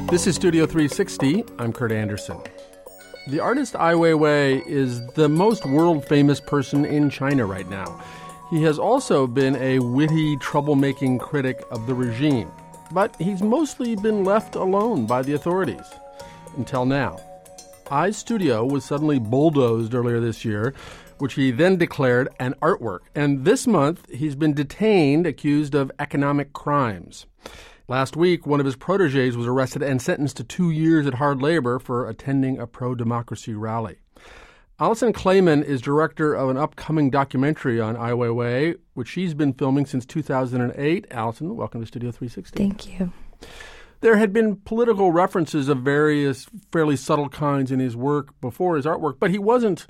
This is Studio 360. I'm Kurt Anderson. The artist Ai Weiwei is the most world-famous person in China right now. He has also been a witty, troublemaking critic of the regime. But he's mostly been left alone by the authorities. Until now. Ai's studio was suddenly bulldozed earlier this year, which he then declared an artwork. And this month, he's been detained, accused of economic crimes. Last week, one of his protégés was arrested and sentenced to 2 years at hard labor for attending a pro-democracy rally. Alison Clayman is director of an upcoming documentary on Ai Weiwei, which she's been filming since 2008. Alison, welcome to Studio 360. Thank you. There had been political references of various fairly subtle kinds in his work before his artwork, but he wasn't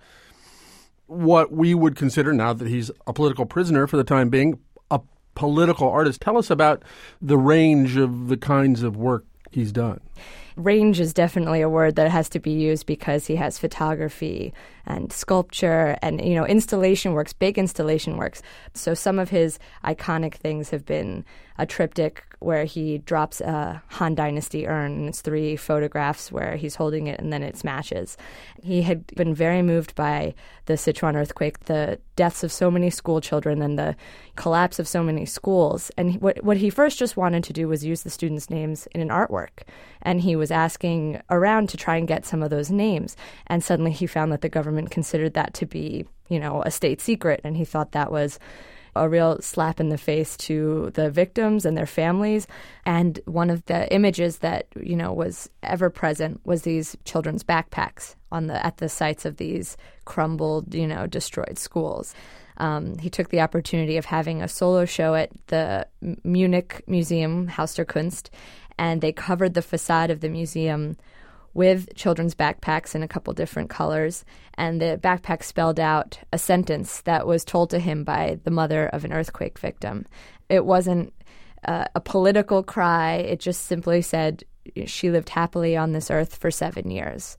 what we would consider, now that he's a political prisoner for the time being, a political artist. Tell us about the range of the kinds of work he's done. Range is definitely a word that has to be used because he has photography and sculpture and, installation works, big installation works. So some of his iconic things have been a triptych where he drops a Han Dynasty urn, and it's 3 photographs where he's holding it and then it smashes. He had been very moved by the Sichuan earthquake, the deaths of so many school children and the collapse of so many schools. And what he first just wanted to do was use the students' names in an artwork. And he was asking around to try and get some of those names. And suddenly he found that the government considered that to be, a state secret. And he thought that was a real slap in the face to the victims and their families. And one of the images that, was ever present was these children's backpacks at the sites of these crumbled, destroyed schools. He took the opportunity of having a solo show at the Munich Museum, Haus der Kunst, and they covered the facade of the museum with children's backpacks in a couple different colors. And the backpack spelled out a sentence that was told to him by the mother of an earthquake victim. It wasn't a political cry. It just simply said she lived happily on this earth for 7 years.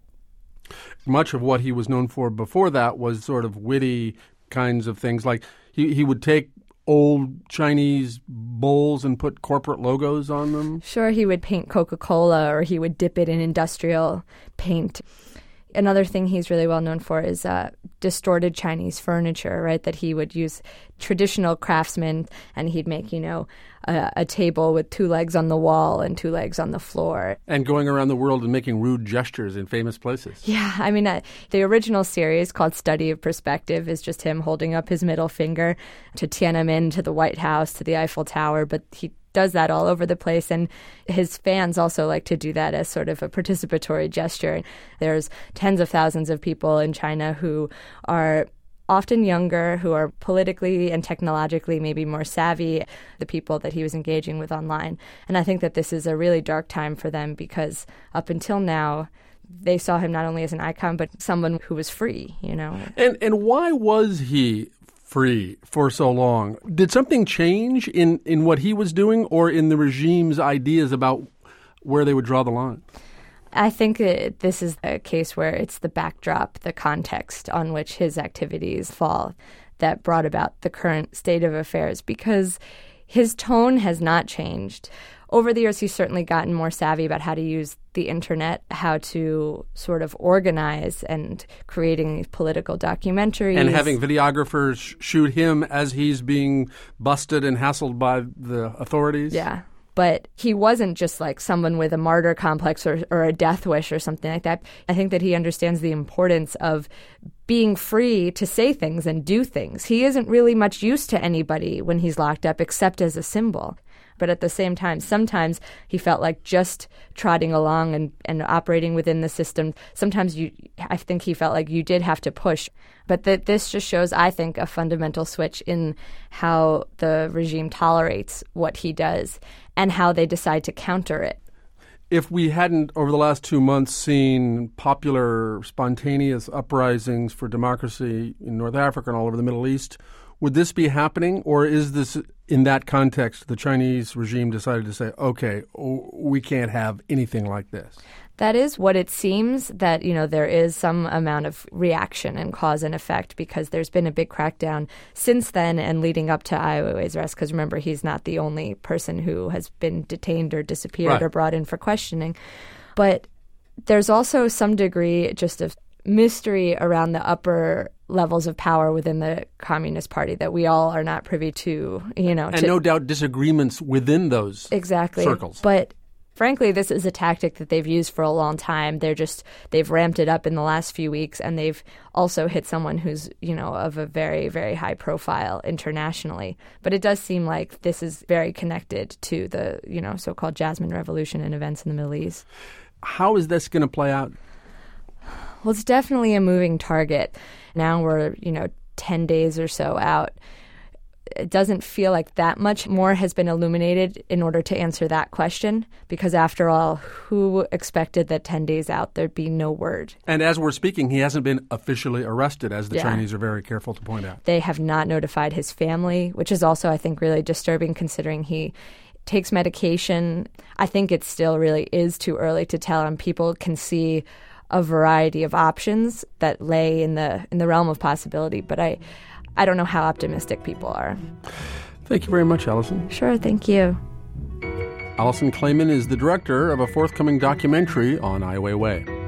Much of what he was known for before that was sort of witty kinds of things. Like he would take old Chinese bowls and put corporate logos on them? Sure, he would paint Coca-Cola or he would dip it in industrial paint. Another thing he's really well known for is distorted Chinese furniture, right? That he would use traditional craftsmen and he'd make, a table with 2 legs on the wall and 2 legs on the floor. And going around the world and making rude gestures in famous places. Yeah, the original series called Study of Perspective is just him holding up his middle finger to Tiananmen, to the White House, to the Eiffel Tower, but he does that all over the place, and his fans also like to do that as sort of a participatory gesture. There's tens of thousands of people in China who are often younger, who are politically and technologically maybe more savvy, the people that he was engaging with online. And I think that this is a really dark time for them because up until now, they saw him not only as an icon, but someone who was free, And why was he free for so long? Did something change in what he was doing or in the regime's ideas about where they would draw the line? I think that this is a case where it's the backdrop, the context on which his activities fall that brought about the current state of affairs, because his tone has not changed. Over the years, he's certainly gotten more savvy about how to use the internet, how to sort of organize and creating these political documentaries. And having videographers shoot him as he's being busted and hassled by the authorities. Yeah. But he wasn't just like someone with a martyr complex or a death wish or something like that. I think that he understands the importance of being free to say things and do things. He isn't really much use to anybody when he's locked up except as a symbol. But at the same time, sometimes he felt like just trotting along and operating within the system. Sometimes I think he felt like you did have to push. But this just shows, I think, a fundamental switch in how the regime tolerates what he does and how they decide to counter it. If we hadn't, over the last 2 months, seen popular, spontaneous uprisings for democracy in North Africa and all over the Middle East, Would this be happening, or is this, in that context, the Chinese regime decided to say, okay, we can't have anything like this? That is what it seems, that, there is some amount of reaction and cause and effect, because there's been a big crackdown since then and leading up to Ai Weiwei's arrest. Because remember, he's not the only person who has been detained or disappeared or brought in for questioning. But there's also some degree just of mystery around the upper levels of power within the Communist Party that we all are not privy to, And no doubt disagreements within those circles. But frankly, this is a tactic that they've used for a long time. They've ramped it up in the last few weeks, and they've also hit someone who's, of a very, very high profile internationally. But it does seem like this is very connected to the, so-called Jasmine Revolution and events in the Middle East. How is this going to play out? Well, it's definitely a moving target. Now we're, 10 days or so out. It doesn't feel like that much more has been illuminated in order to answer that question, because after all, who expected that 10 days out there'd be no word? And as we're speaking, he hasn't been officially arrested, as the Chinese are very careful to point out. They have not notified his family, which is also, I think, really disturbing considering he takes medication. I think it still really is too early to tell, and people can see a variety of options that lay in the realm of possibility, but I don't know how optimistic people are. Thank you very much, Allison. Sure, thank you. Allison Klayman is the director of a forthcoming documentary on Ai Weiwei.